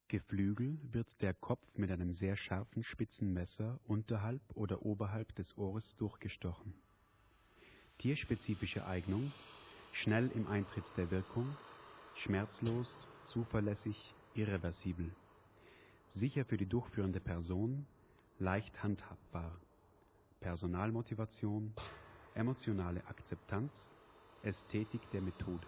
Geflügel wird der Kopf mit einem sehr scharfen, spitzen Messer unterhalb oder oberhalb des Ohres durchgestochen. Tierspezifische Eignung: schnell im Eintritt der Wirkung, schmerzlos, zuverlässig, irreversibel. Sicher für die durchführende Person, leicht handhabbar. Personalmotivation, emotionale Akzeptanz, Ästhetik der Methode.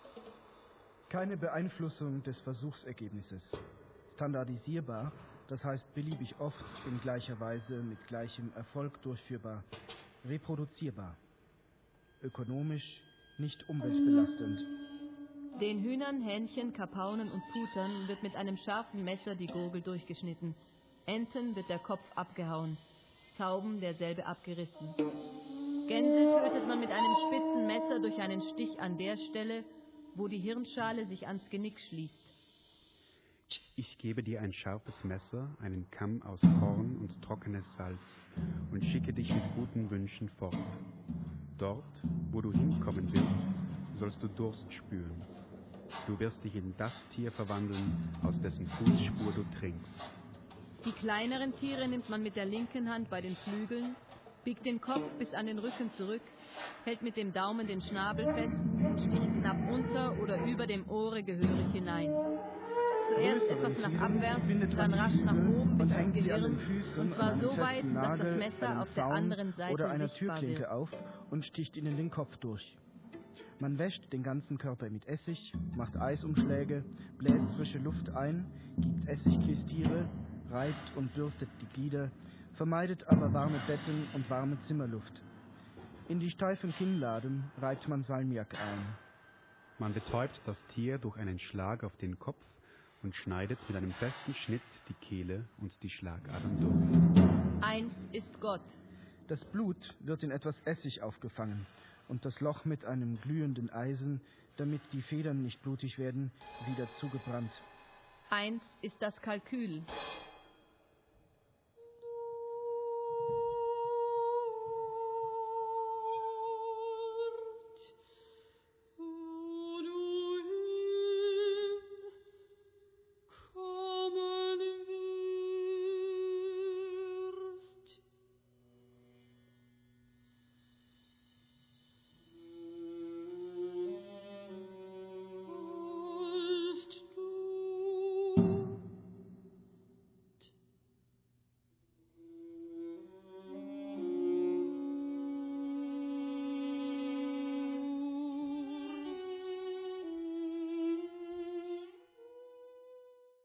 Keine Beeinflussung des Versuchsergebnisses. Standardisierbar, das heißt beliebig oft in gleicher Weise mit gleichem Erfolg durchführbar. Reproduzierbar. Ökonomisch, nicht umweltbelastend. Den Hühnern, Hähnchen, Kapaunen und Putern wird mit einem scharfen Messer die Gurgel durchgeschnitten. Enten wird der Kopf abgehauen, Tauben derselbe abgerissen. Gänse tötet man mit einem spitzen Messer durch einen Stich an der Stelle, wo die Hirnschale sich ans Genick schließt. Ich gebe dir ein scharfes Messer, einen Kamm aus Korn und trockenes Salz und schicke dich mit guten Wünschen fort. Dort, wo du hinkommen wirst, sollst du Durst spüren. Du wirst dich in das Tier verwandeln, aus dessen Fußspur du trinkst. Die kleineren Tiere nimmt man mit der linken Hand bei den Flügeln, biegt den Kopf bis an den Rücken zurück, hält mit dem Daumen den Schnabel fest und sticht knapp unter oder über dem Ohre gehörig hinein. Zuerst etwas nach abwärts, dann rasch nach oben bis ans Gehirn, und zwar so weit, dass das Messer auf der anderen Seite oder einer sichtbar Türklinke wird. auf und sticht ihnen den Kopf durch. Man wäscht den ganzen Körper mit Essig, macht Eisumschläge, bläst frische Luft ein, gibt Essigklistiere, reibt und bürstet die Glieder, vermeidet aber warme Betten und warme Zimmerluft. In die steifen Kinnladen reibt man Salmiak ein. Man betäubt das Tier durch einen Schlag auf den Kopf und schneidet mit einem festen Schnitt die Kehle und die Schlagadern durch. Eins ist Gott. Das Blut wird in etwas Essig aufgefangen und das Loch mit einem glühenden Eisen, damit die Federn nicht blutig werden, wieder zugebrannt. Eins ist das Kalkül.